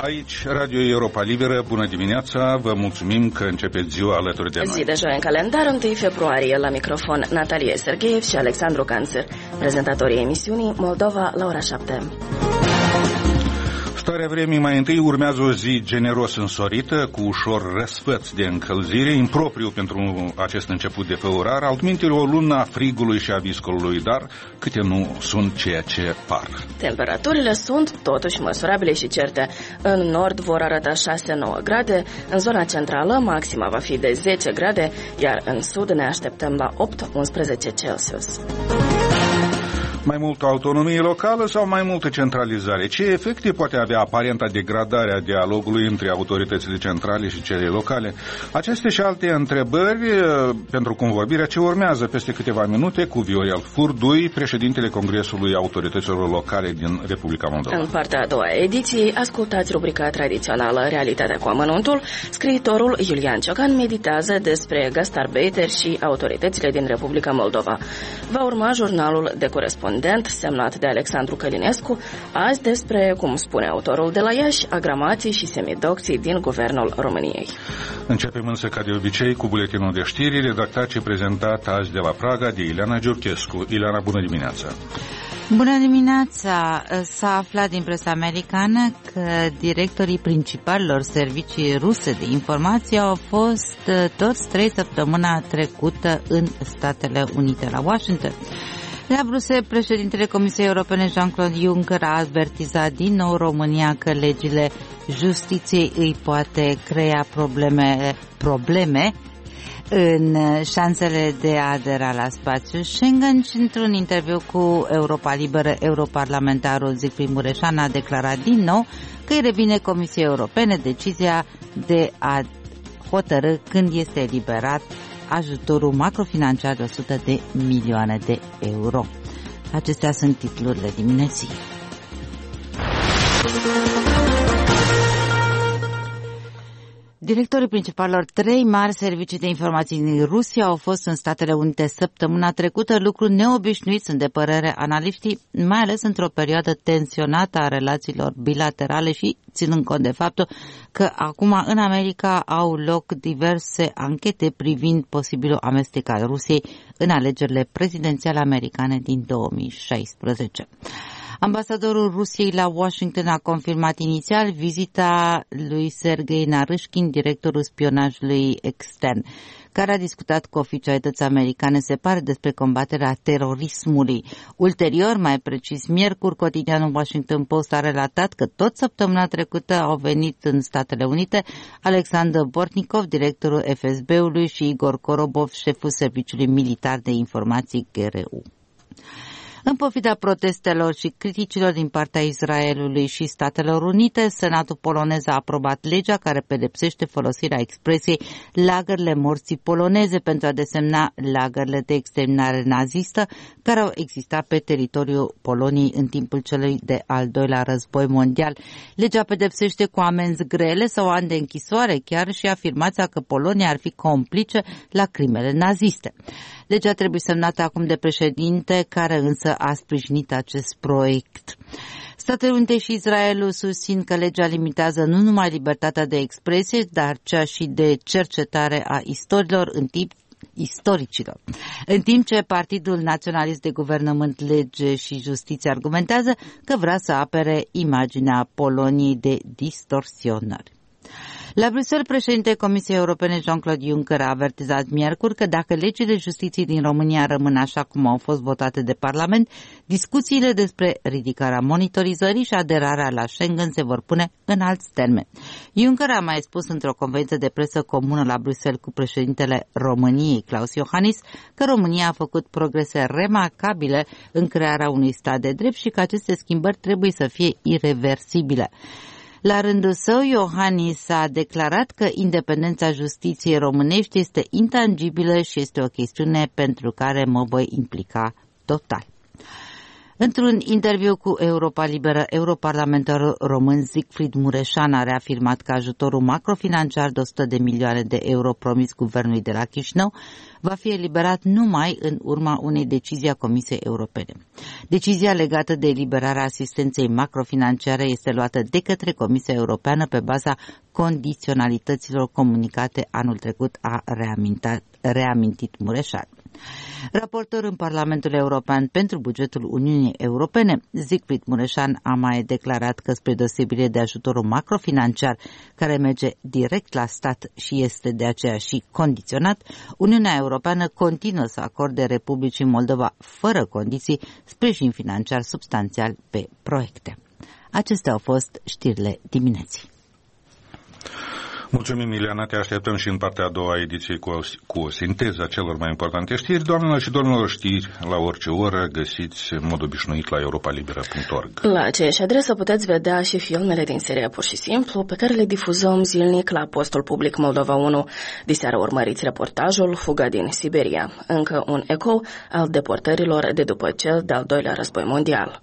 Aici, Radio Europa Liberă, bună dimineața, vă mulțumim că începeți ziua alături de noi. Zi de joi în calendar, 1 februarie, la microfon Natalie Sergeev și Alexandru Canțăr, prezentatorii emisiunii Moldova la ora 7. Starea vremii mai întâi urmează o zi generos însorită, cu ușor răsfăț de încălzire, impropriu pentru acest început de februar, altminteri o lună a frigului și a viscolului, dar câte nu sunt ceea ce par. Temperaturile sunt totuși măsurabile și certe. În nord vor arăta 6-9 grade, în zona centrală maxima va fi de 10 grade, iar în sud ne așteptăm la 8-11 Celsius. Mai multă autonomie locală sau mai multă centralizare? Ce efecte poate avea aparenta degradare a dialogului între autoritățile centrale și cele locale? Aceste și alte întrebări pentru convorbirea ce urmează peste câteva minute cu Viorel Furdui, președintele Congresului Autorităților Locale din Republica Moldova. În partea a doua ediției, ascultați rubrica tradițională Realitatea cu amănuntul. Scriitorul Iulian Ciocan meditează despre gastarbeiter și autoritățile din Republica Moldova. Va urma jurnalul de corespondent semnat de Alexandru Călinescu, azi despre, cum spune autorul de la Iași, agramații și semidocții din Guvernul României. Începem însă, ca de obicei, cu buletinul de știri, redactat și prezentat azi de la Praga de Ileana Giurchescu. Ileana, bună dimineața! Bună dimineața! S-a aflat din presa americană că directorii principalilor servicii ruse de informație au fost toți 3 săptămâna trecută în Statele Unite, la Washington. La Bruxelles, președintele Comisiei Europene Jean-Claude Juncker a avertizat din nou România că legile justiției îi poate crea probleme în șansele de a adera la spațiul Schengen și într-un interviu cu Europa Liberă, europarlamentarul Siegfried Mureșan a declarat din nou că îi revine Comisiei Europene decizia de a hotărâ când este eliberat ajutorul macrofinanciar de 100 de milioane de euro. Acestea sunt titlurile dimineții. Directorii principalilor 3 mari servicii de informații din Rusia au fost în Statele Unite săptămâna trecută, lucru neobișnuit, sunt de părere analiștii, mai ales într-o perioadă tensionată a relațiilor bilaterale și ținând cont de faptul că acum în America au loc diverse anchete privind posibilul amestec al Rusiei în alegerile prezidențiale americane din 2016. Ambasadorul Rusiei la Washington a confirmat inițial vizita lui Sergei Narishkin, directorul spionajului extern, care a discutat cu oficialități americane, se pare, despre combaterea terorismului. Ulterior, mai precis miercuri, cotidianul Washington Post a relatat că tot săptămâna trecută au venit în Statele Unite Alexander Bortnikov, directorul FSB-ului, și Igor Korobov, șeful Serviciului Militar de Informații GRU. În pofida protestelor și criticilor din partea Israelului și Statelor Unite, Senatul polonez a aprobat legea care pedepsește folosirea expresiei lagările morții poloneze pentru a desemna lagările de exterminare nazistă care au existat pe teritoriul Poloniei în timpul celui de-al doilea război mondial. Legea pedepsește cu amenzi grele sau ani de închisoare chiar și afirmația că Polonia ar fi complice la crimele naziste. Legea trebuie semnată acum de președinte, care însă a sprijinit acest proiect. Statele Unite și Israelul susțin că legea limitează nu numai libertatea de expresie, dar cea și de cercetare a istoricilor. În timp ce Partidul Naționalist de Guvernământ, Lege și Justiție argumentează că vrea să apere imaginea Poloniei de distorsionări. La Bruxelles, președintele Comisiei Europene Jean-Claude Juncker a avertizat miercuri că dacă legile justiției din România rămân așa cum au fost votate de Parlament, discuțiile despre ridicarea monitorizării și aderarea la Schengen se vor pune în alți termeni. Juncker a mai spus într-o conferință de presă comună la Bruxelles cu președintele României, Klaus Iohannis, că România a făcut progrese remarcabile în crearea unui stat de drept și că aceste schimbări trebuie să fie ireversibile. La rândul său, Iohannis a declarat că independența justiției românești este intangibilă și este o chestiune pentru care mă voi implica total. Într-un interviu cu Europa Liberă, europarlamentarul român Siegfried Mureșan a reafirmat că ajutorul macrofinanciar de 100 de milioane de euro promis guvernului de la Chișinău va fi eliberat numai în urma unei decizii a Comisiei Europene. Decizia legată de eliberarea asistenței macrofinanciare este luată de către Comisia Europeană pe baza condiționalităților comunicate anul trecut, a reamintit Mureșan. Raportor în Parlamentul European pentru bugetul Uniunii Europene, Siegfried Mureșan a mai declarat că, spre deosebire de ajutorul macrofinanciar care merge direct la stat și este de aceea și condiționat, Uniunea Europeană continuă să acorde Republicii Moldova fără condiții sprijin financiar substanțial pe proiecte. Acestea au fost știrile dimineții. Mulțumim, Ileana, te așteptăm și în partea a doua a ediției cu o sinteză a celor mai importante știri. Doamnelor și domnilor, știri la orice oră găsiți în mod obișnuit la europalibera.org. La aceeași adresă puteți vedea și filmele din seria Pur și Simplu, pe care le difuzăm zilnic la postul public Moldova 1. Diseară urmăriți reportajul Fuga din Siberia, încă un ecou al deportărilor de după cel de-al doilea război mondial.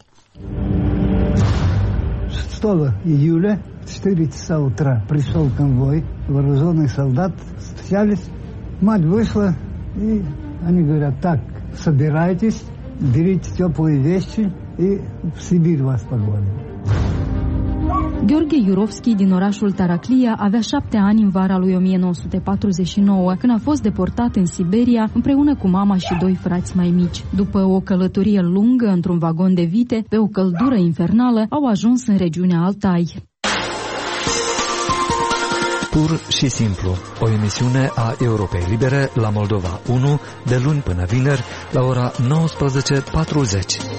6 июля в 4 часа утра пришел конвой, вооруженный солдат, встречались, мать вышла, и они говорят: так, собирайтесь, берите теплые вещи, и в Сибирь вас погоним. Gheorghe Iurovski din orașul Taraclia avea 7 ani în vara lui 1949, când a fost deportat în Siberia împreună cu mama și 2 frați mai mici. După o călătorie lungă într-un vagon de vite, pe o căldură infernală, au ajuns în regiunea Altai. Pur și simplu, o emisiune a Europei Libere la Moldova 1, de luni până vineri, la ora 19:40.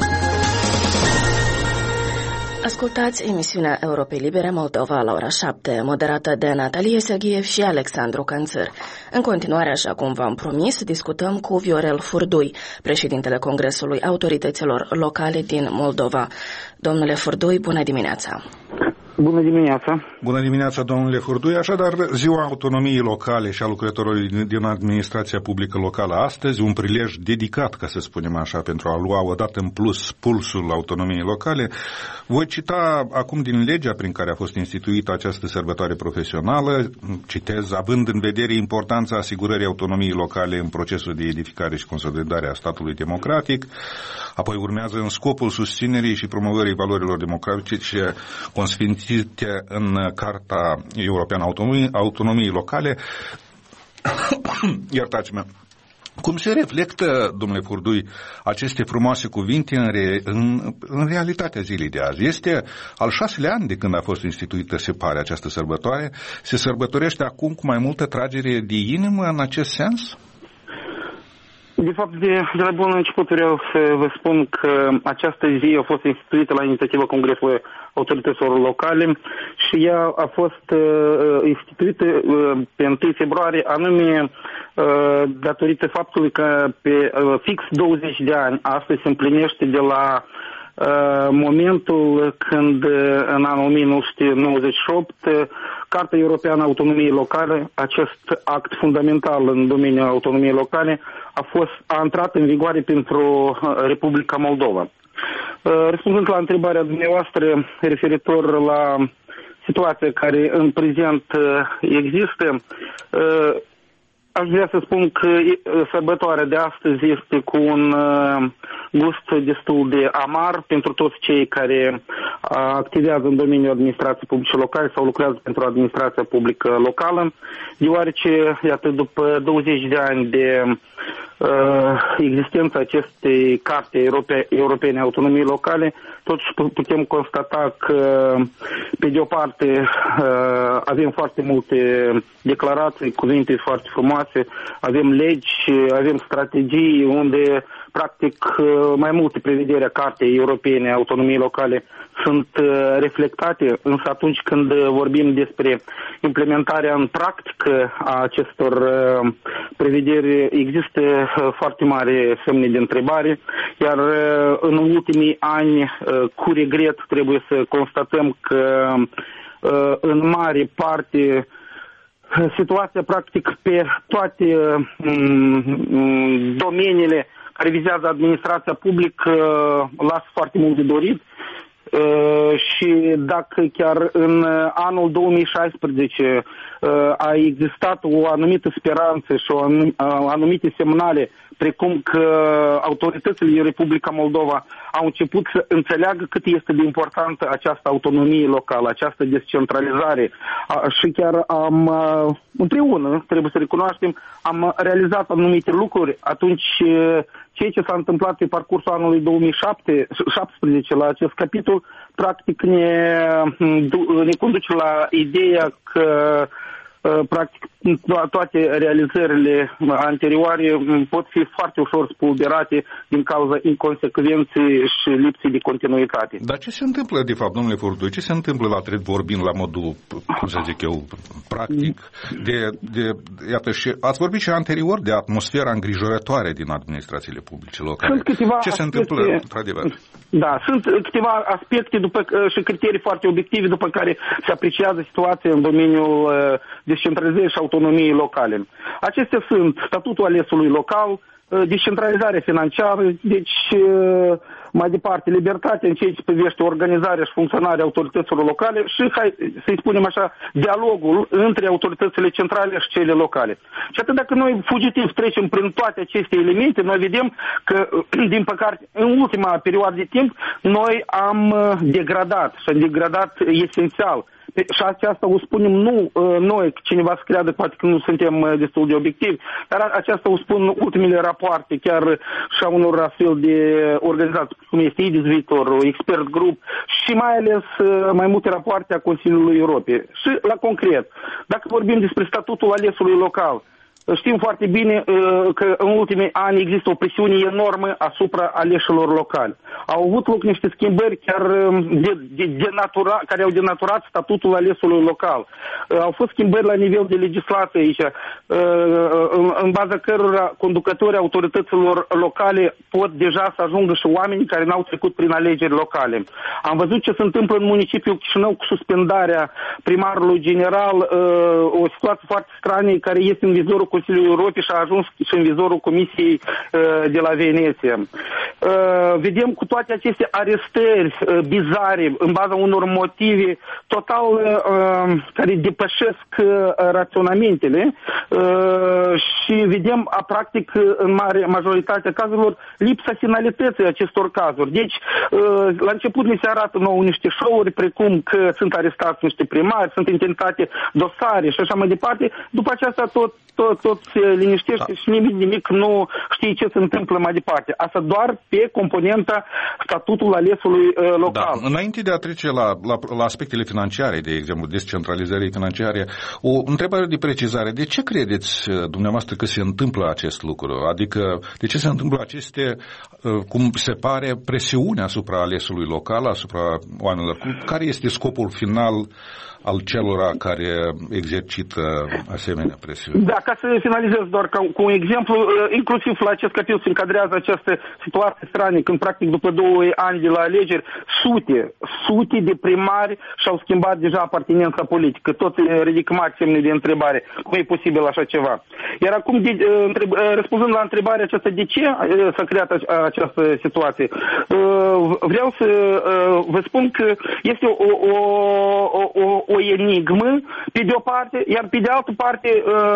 Ascultați emisiunea Europei Libere Moldova la ora 7, moderată de Natalie Serghiev și Alexandru Canțăr. În continuare, așa cum v-am promis, discutăm cu Viorel Furdui, președintele Congresului Autorităților Locale din Moldova. Domnule Furdui, bună dimineața! Bună dimineața! Bună dimineața, domnule Furdui. Așadar, Ziua Autonomiei Locale și a lucrătorilor din administrația publică locală astăzi, un prilej dedicat, ca să spunem așa, pentru a lua odată în plus pulsul autonomiei locale. Voi cita acum din legea prin care a fost instituită această sărbătoare profesională, citez: având în vedere importanța asigurării autonomiei locale în procesul de edificare și consolidare a statului democratic, apoi urmează în scopul susținerii și promovării valorilor democratice consfințite în Carta Europeană a Autonomiei Locale. Iertați-mă. Cum se reflectă, domnule Furdui, aceste frumoase cuvinte în realitatea zilei de azi? Este al 6-lea an de când a fost instituită, se pare, această sărbătoare. Se sărbătorește acum cu mai multă tragere de inimă în acest sens? De fapt, de la bun început vreau să vă spun că această zi a fost instituită la inițiativa Congresului Autorităților Locale și ea a fost instituită pe 1 februarie, anume datorită faptului că pe fix 20 de ani astăzi se împlinește de la momentul când în anul 1998 Carta Europeană a Autonomiei Locale, acest act fundamental în domeniul autonomiei locale, a intrat în vigoare pentru Republica Moldova. Răspunzând la întrebarea dumneavoastră referitor la situația care în prezent există, aș vrea să spun că sărbătoarea de astăzi este cu un gust destul de amar pentru toți cei care activează în domeniul administrației publice locale sau lucrează pentru administrația publică locală, deoarece, iată, după 20 de ani de existența acestei carte europene a autonomiei locale, totuși putem constata că, pe de o parte, avem foarte multe declarații, cuvinte foarte frumoase, avem legi, avem strategii unde, practic, mai multe prevederi a Cartei Europene a Autonomiei Locale sunt reflectate, însă atunci când vorbim despre implementarea în practică a acestor prevederi, există foarte mari semne de întrebare, iar în ultimii ani, cu regret, trebuie să constatăm că în mare parte situația, practic, pe toate domeniile care vizează administrația publică lasă foarte mult de dorit. Și dacă chiar în anul 2016 a existat o anumită speranță și anumite semnale, precum că autoritățile din Republica Moldova au început să înțeleagă cât este de importantă această autonomie locală, această descentralizare. Și chiar împreună, trebuie să recunoaștem, am realizat anumite lucruri. Atunci, ceea ce s-a întâmplat pe parcursul anului 2017 la acest capitol, practic ne conduce la ideea că practic toate realizările anterioare pot fi foarte ușor spulberate din cauza inconsecvenței și lipsei de continuitate. Dar ce se întâmplă, de fapt, domnule Furdui, ce se întâmplă vorbind la modul, cum să zic eu, practic, iată, și ați vorbit și anterior de atmosfera îngrijorătoare din administrațiile publice locale. Ce se întâmplă, într-adevăr? Da, sunt câteva aspecte și criterii foarte obiective după care se apreciază situația în domeniul descentralizării și autonomiei locale. Acestea sunt statutul alesului local, descentralizarea financiară, deci mai departe libertatea în ceea ce privește organizarea și funcționarea autorităților locale și, să-i spunem așa, dialogul între autoritățile centrale și cele locale. Și atât dacă noi fugitiv trecem prin toate aceste elemente, noi vedem că, din păcate, în ultima perioadă de timp, noi am degradat și am degradat esențial. Și aceasta o spunem nu noi, cineva să creadă poate că nu suntem destul de obiectivi, dar aceasta o spun ultimele rapoarte, chiar și a unor astfel de organizații, cum este IDIS Viitor, Expert Group și mai ales mai multe rapoarte a Consiliului Europei. Și la concret, dacă vorbim despre statutul alesului local, știm foarte bine că în ultimii ani există o presiune enormă asupra aleșilor locali. Au avut loc niște schimbări chiar care au denaturat statutul alesului local. Au fost schimbări la nivel de legislație aici, în baza cărora conducătorii autorităților locale pot deja să ajungă și oamenii care n-au trecut prin alegeri locale. Am văzut ce se întâmplă în municipiul Chișinău cu suspendarea primarului general, o situație foarte stranie care este în vizorul Consiliului Europei și a ajuns și în vizorul Comisiei de la Veneția. Vedem cu toate aceste arestări bizare în baza unor motive total care depășesc raționamentele și vedem practic în mare majoritatea cazurilor lipsa finalității acestor cazuri. Deci la început ne se arată nouă niște show-uri precum că sunt arestați niște primari, sunt intentate dosare și așa mai departe. După aceasta tot se liniștește și nimic nu știe ce se întâmplă mai departe. Asta doar pe componenta statutul alesului local. Da. Înainte de a trece la aspectele financiare, de exemplu, descentralizării financiare, o întrebare de precizare. De ce credeți dumneavoastră că se întâmplă acest lucru? Adică, de ce se întâmplă aceste, cum se pare, presiuni asupra alesului local, asupra oamenilor? Care este scopul final al celor care exercită asemenea presiuni? Da, ca să finalizez doar cu un exemplu, inclusiv la acest capitol se încadrează această situație stranie, când practic după 2 ani de la alegeri, sute de primari și-au schimbat deja apartenența politică. Tot ridică mari semne de întrebare. Cum e posibil așa ceva? Iar acum, răspunzând la întrebarea aceasta, de ce s-a creat această situație? Vreau să vă spun că este o enigmă, pe de o parte, iar pe de altă parte,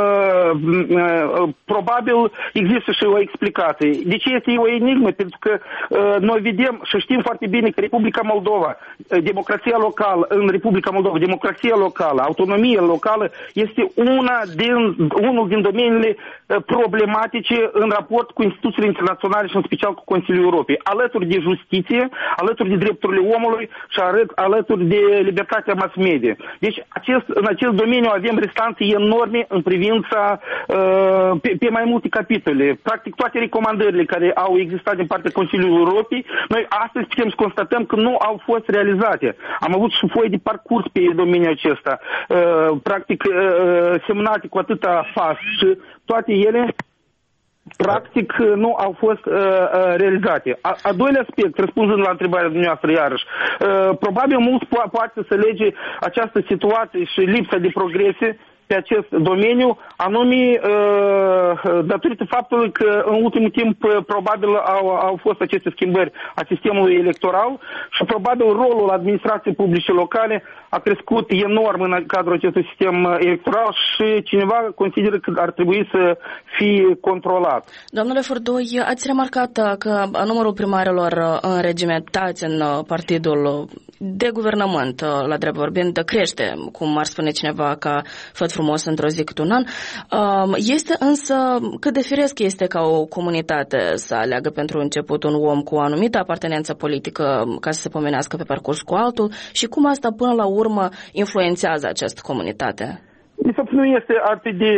probabil există și o explicație. De ce este o enigmă? Pentru că noi vedem și știm foarte bine că Republica Moldova, democrația locală în Republica Moldova, democrația locală, autonomia locală este unul din domeniile problematice în raport cu instituțiile internaționale și în special cu Consiliul Europei, alături de justiție, alături de drepturile omului și alături de libertatea mass media. Deci în acest domeniu avem restanțe enorme în privința pe mai multe capitole. Practic toate recomandările care au existat din partea Consiliului Europei, noi astăzi putem să constatăm că nu au fost realizate. Am avut și foi de parcurs pe domeniul acesta, practic semnate cu atâta fas și toate ele practic nu au fost realizate. A doilea aspect, răspunzând la întrebarea dumneavoastră iarăși, probabil mulți poate să lege această situație și lipsa de progrese pe acest domeniu, anume datorită faptului că în ultimul timp probabil au fost aceste schimbări a sistemului electoral și probabil rolul administrației publice locale a crescut enorm în cadrul acestui sistem electoral și cineva consideră că ar trebui să fie controlat. Domnule Furdoi, ați remarcat că numărul primarilor înregimentați în partidul de guvernământ, la drept vorbind, crește, cum ar spune cineva, ca făt frumos într-o zi cât un an. Este însă, cât de firesc este ca o comunitate să aleagă pentru început un om cu o anumită apartenență politică ca să se pomenească pe parcurs cu altul și cum asta până la urmă influențează această comunitate? De fapt, nu este atât de...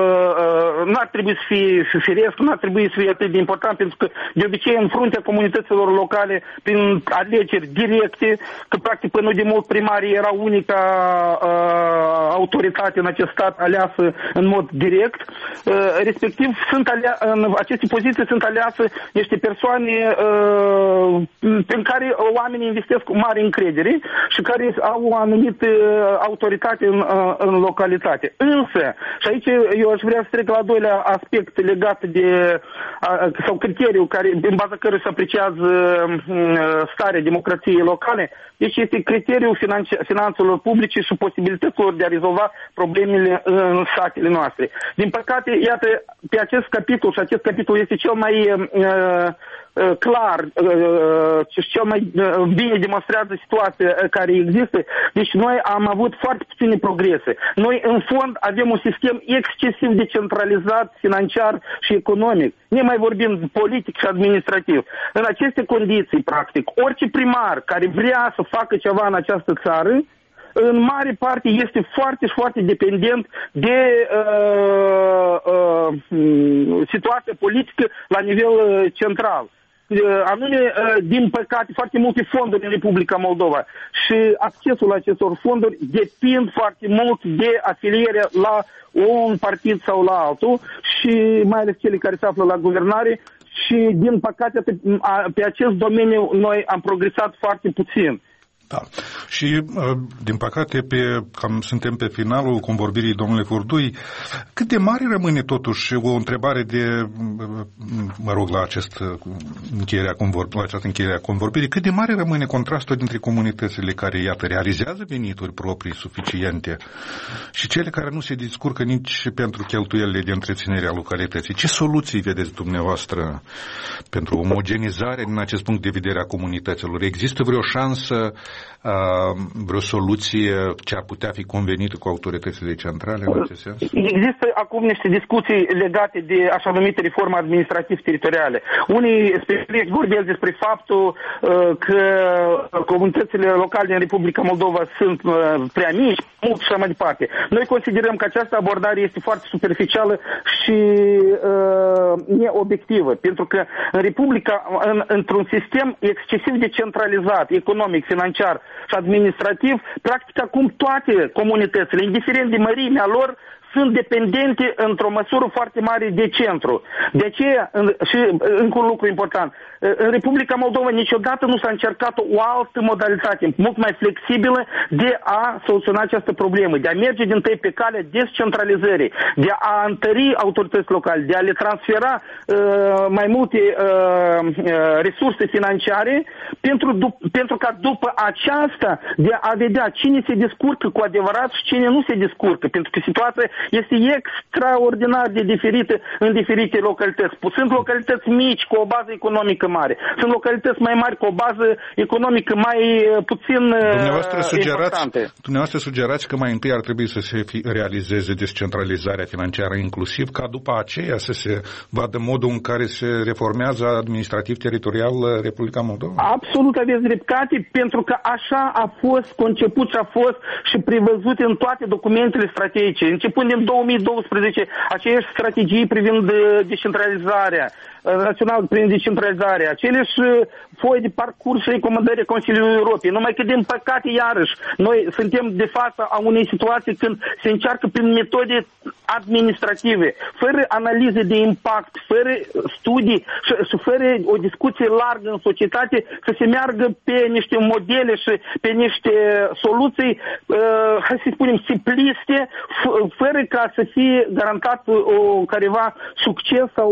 nu ar trebui să fie firesc, nu ar trebui să fie atât de important, pentru că de obicei în fruntea comunităților locale, prin alegeri directe, că practic până de mult primarii era unica autoritate în acest stat aleasă în mod direct, respectiv în aceste poziții sunt alease niște persoane în care oamenii investesc cu mare încredere și care au o anumită autoritate în localitate. Însă, și aici eu aș vrea să trec la al doilea aspect legat de, sau criteriu în baza căruia se apreciază starea democrației locale, deci este criteriul finanțelor publice și posibilităților de a rezolva problemele în satele noastre. Din păcate, iată, pe acest capitol, și acest capitol este cel mai clar și cel mai bine demonstrează situația care există. Deci noi am avut foarte puține progrese. Noi în fond avem un sistem excesiv de centralizat financiar și economic, nemai vorbind politic și administrativ. În aceste condiții, practic, orice primar care vrea să facă ceva în această țară, în mare parte este foarte și foarte dependent de situația politică la nivel central. Anume, din păcate, foarte multe fonduri în Republica Moldova și accesul la acestor fonduri depind foarte mult de afilierea la un partid sau la altul și mai ales cele care se află la guvernare și, din păcate, pe acest domeniu noi am progresat foarte puțin. Da. Și, din păcate, cam suntem pe finalul convorbirii domnule Furdoi. Cât de mare rămâne totuși o întrebare la această încheiere a convorbirii, cât de mare rămâne contrastul dintre comunitățile care, iată, realizează venituri proprii suficiente și cele care nu se descurcă nici pentru cheltuielile de întreținere a localității? Ce soluții vedeți dumneavoastră pentru omogenizare din acest punct de vedere a comunităților? Există vreo șansă, vreo soluție ce ar putea fi convenită cu autoritățile centrale în acest sens? Există acum niște discuții legate de așa numite reforme administrativ-teritoriale. Unii specialiști vorbesc despre faptul că comunitățile locale din Republica Moldova sunt prea mici, mult și așa mai departe. Noi considerăm că această abordare este foarte superficială și neobiectivă, pentru că în Republica, într-un sistem excesiv de centralizat, economic, financiar și administrativ, practic acum toate comunitățile, indiferent de mărimea lor, sunt dependente într-o măsură foarte mare de centru. De aceea, și încă un lucru important, în Republica Moldova niciodată nu s-a încercat o altă modalitate, mult mai flexibilă, de a soluționa această problemă, de a merge din tăi pe calea descentralizării, de a întări autorități locale, de a le transfera mai multe resurse financiare, pentru ca după aceasta de a vedea cine se descurcă cu adevărat și cine nu se descurcă, pentru că situația este extraordinar de diferită în diferite localități. Sunt localități mici cu o bază economică mare. Sunt localități mai mari cu o bază economică mai puțin importante. Dumneavoastră sugerați că mai întâi ar trebui să se realizeze descentralizarea financiară inclusiv, ca după aceea să se vadă modul în care se reformează administrativ-teritorial Republica Moldova? Absolut aveți dreptate, pentru că așa a fost conceput și a fost și prevăzut în toate documentele strategice. Începând din 2012, aceeași strategii privind descentralizarea, național prin decentralizare, aceleși foi de parcurs și recomandări Consiliului Europei. Numai că, din păcate, iarăși, noi suntem de față a unei situații când se încearcă prin metode administrative, fără analize de impact, fără studii și fără o discuție largă în societate, să se meargă pe niște modele și pe niște soluții, hai să spunem, simpliste, fără ca să fie garantat careva succes sau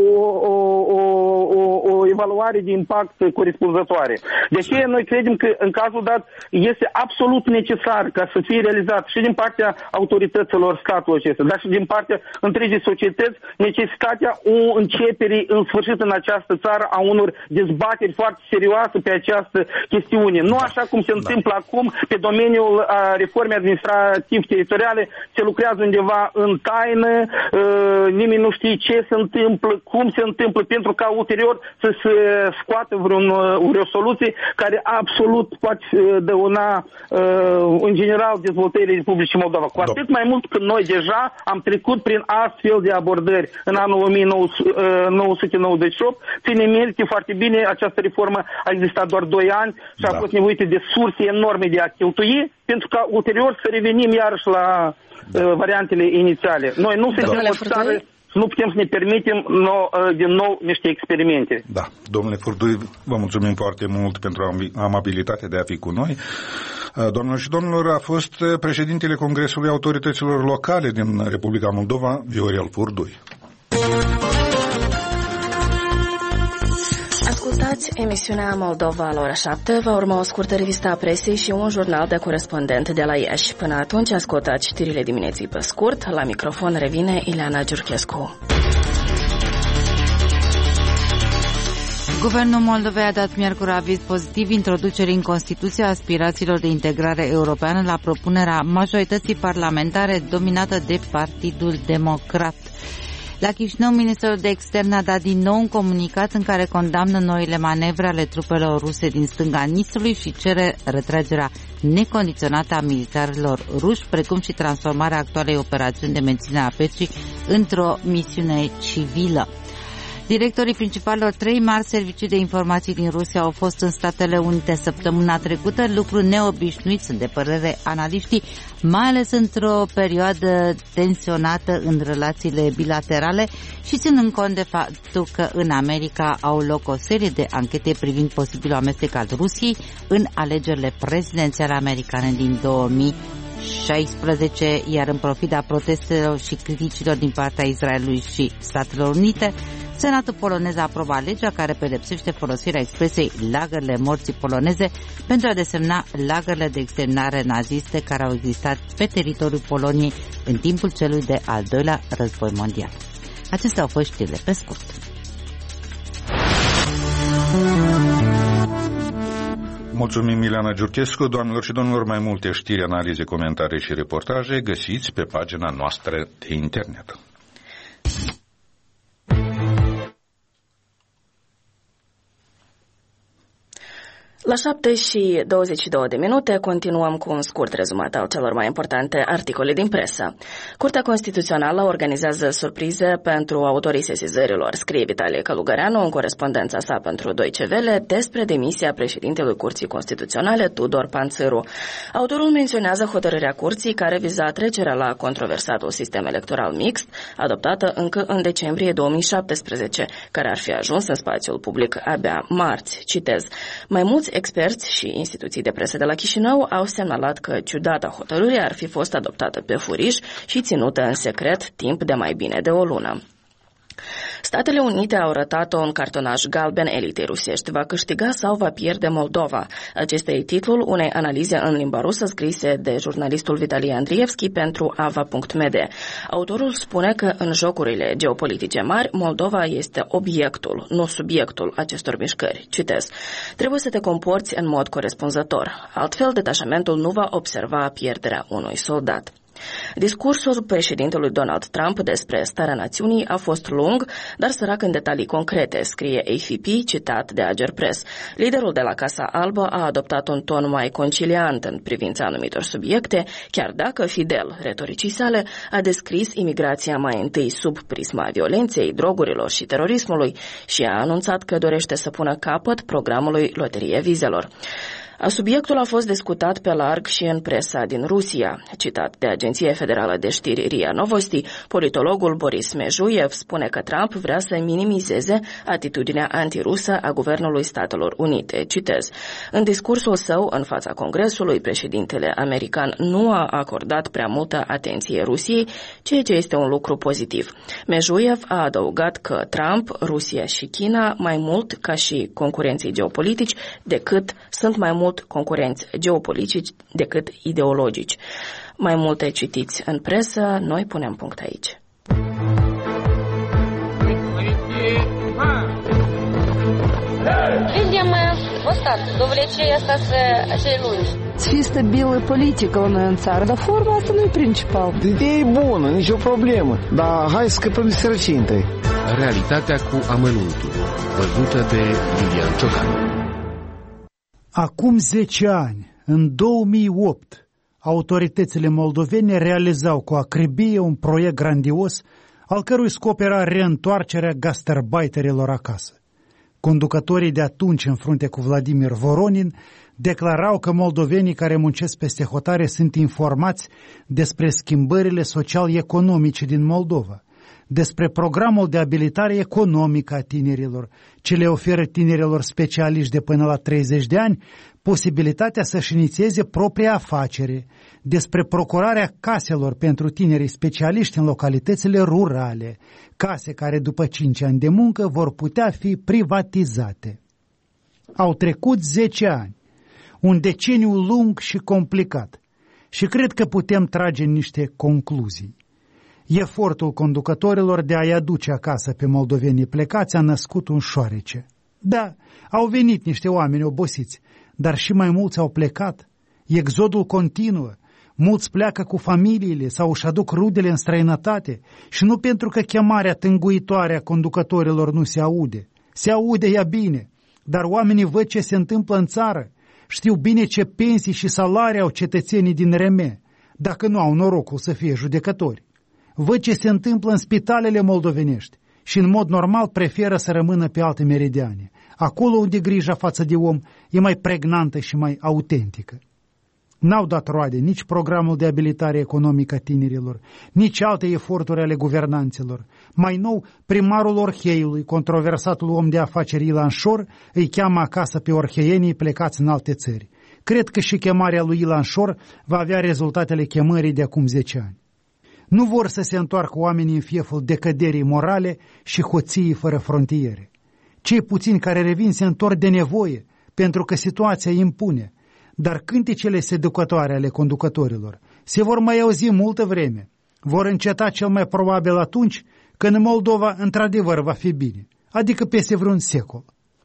o evaluare de impact corespunzătoare. De aceea noi credem că în cazul dat este absolut necesar ca să fie realizat și din partea autorităților statului acesta, dar și din partea întregii societăți necesitatea începerii în sfârșit în această țară a unor dezbateri foarte serioase pe această chestiune. Nu așa cum se întâmplă acum pe domeniul reformei administrativ-teritoriale, se lucrează undeva în taină, nimeni nu știe ce se întâmplă, cum se întâmplă, pentru ca ulterior să se scoată vreo soluție care absolut poate dăuna în general dezvoltării Republicii Moldova. Cu atât mai mult că noi deja am trecut prin astfel de abordări în anul 1998. Ține minte foarte bine, această reformă a existat doar 2 ani și a fost nevoită de surse enorme de a cheltui, pentru ca ulterior să revenim iarăși la variantele inițiale. Noi nu suntem o țară, nu putem să ne permitem din nou niște experimente. Da, domnule Furdui, vă mulțumim foarte mult pentru amabilitatea de a fi cu noi. Doamnelor și domnilor, a fost președintele Congresului Autorităților Locale din Republica Moldova, Viorel Furdui. Ascultați emisiunea Moldova la ora 7, va urma o scurtă revistă a presei și un jurnal de corespondent de la Iași. Până atunci ascultați știrile dimineții pe scurt. La microfon revine Ileana Giurchescu. Guvernul Moldovei a dat miercuri aviz pozitiv introducerii în Constituție a aspirațiilor de integrare europeană la propunerea majorității parlamentare dominată de Partidul Democrat. La Chișinău, Ministerul de Externe a dat din nou un comunicat în care condamnă noile manevre ale trupelor ruse din stânga Nistrului și cere retragerea necondiționată a militarilor ruși, precum și transformarea actualei operațiuni de menținere a păcii într-o misiune civilă. Directorii principalilor 3 mari servicii de informații din Rusia au fost în Statele Unite săptămâna trecută, lucru neobișnuit, sunt de părere analiștii, mai ales într-o perioadă tensionată în relațiile bilaterale și ținând cont de faptul că în America au loc o serie de anchete privind posibilul amestec al Rusiei în alegerile prezidențiale americane din 2016, iar în pofida protestelor și criticilor din partea Israelului și Statelor Unite, Senatul polonez a aprobat legea care pedepsește folosirea expresiei lagările morții poloneze pentru a desemna lagările de exterminare naziste care au existat pe teritoriul Poloniei în timpul celui de al doilea război mondial. Acestea au fost știrile pe scurt. Mulțumim, Ileana Giurchescu. Doamnelor și domnilor, mai multe știri, analize, comentarii și reportaje găsiți pe pagina noastră de internet. La 7:22 continuăm cu un scurt rezumat al celor mai importante articole din presă. Curtea Constituțională organizează surprize pentru autorii sesizărilor, scrie Vitalie Călugăreanu în corespondența sa pentru Deutsche Welle despre demisia președintelui Curții Constituționale Tudor Panțăru. Autorul menționează hotărârea Curții care viza trecerea la controversatul sistem electoral mixt, adoptată încă în decembrie 2017, care ar fi ajuns în spațiul public abia marți. Citez: mai mulți experți și instituții de presă de la Chișinău au semnalat că ciudata hotărâre ar fi fost adoptată pe furiș și ținută în secret timp de mai bine de o lună. Statele Unite au arătat-o un cartonaj galben elitei rusești. Va câștiga sau va pierde Moldova? Acesta e titlul unei analize în limba rusă scrise de jurnalistul Vitalie Andrievski pentru ava.mede. Autorul spune că în jocurile geopolitice mari, Moldova este obiectul, nu subiectul acestor mișcări. Citez: trebuie să te comporți în mod corespunzător. Altfel, detașamentul nu va observa pierderea unui soldat. Discursul președintelui Donald Trump despre starea națiunii a fost lung, dar sărac în detalii concrete, scrie AFP, citat de Ager Press. Liderul de la Casa Albă a adoptat un ton mai conciliant în privința anumitor subiecte, chiar dacă fidel retoricii sale a descris imigrația mai întâi sub prisma violenței, drogurilor și terorismului și a anunțat că dorește să pună capăt programului loteriei vizelor. Subiectul a fost discutat pe larg și în presa din Rusia. Citat de Agenția Federală de Știri RIA Novosti, politologul Boris Mejuiev spune că Trump vrea să minimizeze atitudinea antirusă a Guvernului Statelor Unite. Citez: în discursul său în fața Congresului, președintele american nu a acordat prea multă atenție Rusiei, ceea ce este un lucru pozitiv. Mejuiev a adăugat că Trump, Rusia și China, mai mult ca și concurenții geopolitici, sunt mai mult concurenți geopolitici decât ideologici. Mai multe citiți în presă, noi punem punct aici. Видим вот до влечения целей. Fi stabilă politică la noi în țară, dar forma asta nu e principal. Ideea e bună, nicio problemă, dar hai să scăpăm de sărăcie întâi. Realitatea cu amănuntul, văzută de Iulian Ciocan. Acum 10 ani, în 2008, autoritățile moldovene realizau cu acribie un proiect grandios, al cărui scop era reîntoarcerea gastarbeiterilor acasă. Conducătorii de atunci, în frunte cu Vladimir Voronin, declarau că moldovenii care muncesc peste hotare sunt informați despre schimbările social-economice din Moldova, despre programul de abilitare economică a tinerilor, ce le oferă tinerilor specialiști de până la 30 de ani posibilitatea să-și inițieze propria afacere, despre procurarea caselor pentru tinerii specialiști în localitățile rurale, case care după 5 ani de muncă vor putea fi privatizate. Au trecut 10 ani, un deceniu lung și complicat, și cred că putem trage niște concluzii. Efortul conducătorilor de a-i aduce acasă pe moldovenii plecați a născut un șoarece. Da, au venit niște oameni obosiți, dar și mai mulți au plecat. Exodul continuă, mulți pleacă cu familiile sau își aduc rudele în străinătate și nu pentru că chemarea tânguitoare a conducătorilor nu se aude. Se aude ea bine, dar oamenii văd ce se întâmplă în țară, știu bine ce pensii și salarii au cetățenii din Reme, dacă nu au norocul să fie judecători. Văd ce se întâmplă în spitalele moldovenești și în mod normal preferă să rămână pe alte meridiane, acolo unde grija față de om e mai pregnantă și mai autentică. N-au dat roade nici programul de abilitare economică a tinerilor, nici alte eforturi ale guvernanților. Mai nou, primarul Orheiului, controversatul om de afaceri Ilan Șor, îi cheamă acasă pe orheienii plecați în alte țări. Cred că și chemarea lui Ilan Șor va avea rezultatele chemării de acum 10 ani. Nu vor să se întoarcă oamenii în fieful decăderii morale și hoției fără frontiere. Cei puțini care revin se întorc de nevoie, pentru că situația îi impune, dar cântecele seducătoare ale conducătorilor se vor mai auzi multă vreme. Vor înceta cel mai probabil atunci când Moldova într-adevăr va fi bine, adică peste vreun secol.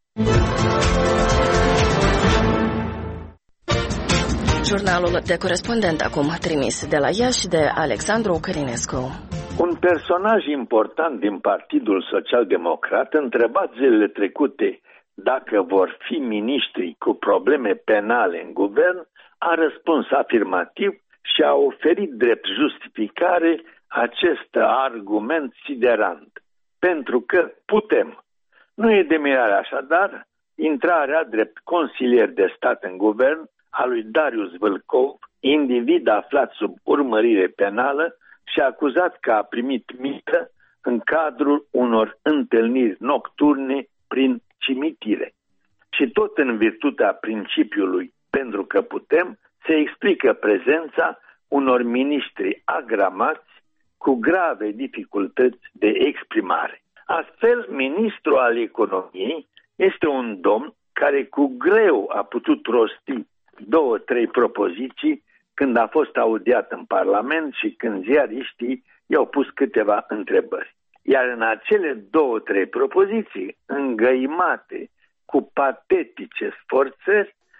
Jurnalul de corespondent acum trimis de la Iași de Alexandru Călinescu. Un personaj important din Partidul Social-Democrat, întrebat zilele trecute dacă vor fi miniștri cu probleme penale în guvern, a răspuns afirmativ și a oferit drept justificare acest argument siderant. Pentru că putem. Nu e de mirare așadar intrarea drept consilier de stat în guvern a lui Darius Vâlcov, individ aflat sub urmărire penală și acuzat că a primit mită în cadrul unor întâlniri nocturne prin cimitire. Și tot în virtutea principiului pentru că putem, se explică prezența unor miniștri agramați cu grave dificultăți de exprimare. Astfel, ministrul al economiei este un domn care cu greu a putut rosti 2-3 propoziții când a fost audiat în Parlament și când ziariștii i-au pus câteva întrebări. Iar în acele 2-3 propoziții îngăimate cu patetice sforțări,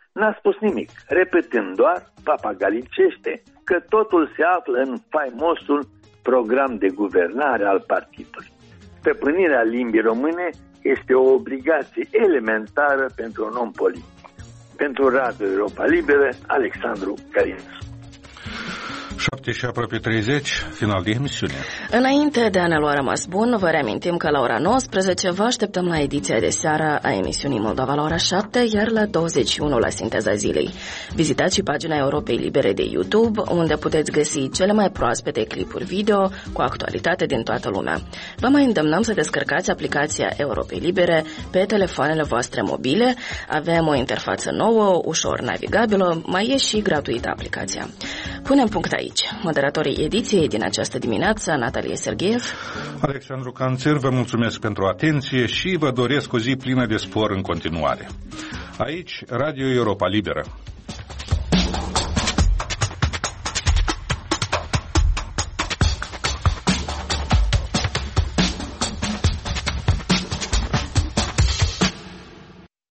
N-a spus nimic, repetând doar, papagalicește, că totul se află în faimosul program de guvernare al partidului. Stăpânirea limbii române este o obligație elementară pentru un om politic. Pentru Radio Europa Liberă, Alexandru Călinescu. 7 și aproape 30, final de emisiune. Înainte de a ne lua rămas bun, vă reamintim că la ora 19 vă așteptăm la ediția de seară a emisiunii Moldova la ora 7, iar la 21 la Sinteza Zilei. Vizitați și pagina Europei Libere de YouTube, unde puteți găsi cele mai proaspete clipuri video cu actualitate din toată lumea. Vă mai îndemnăm să descărcați aplicația Europei Libere pe telefoanele voastre mobile. Avem o interfață nouă, ușor navigabilă, mai e și gratuită aplicația. Punem punct aici. Moderatorii ediției din această dimineață, Natalie Sergeev, Alexandru Canțer, vă mulțumesc pentru atenție și vă doresc o zi plină de spor în continuare. Aici, Radio Europa Liberă.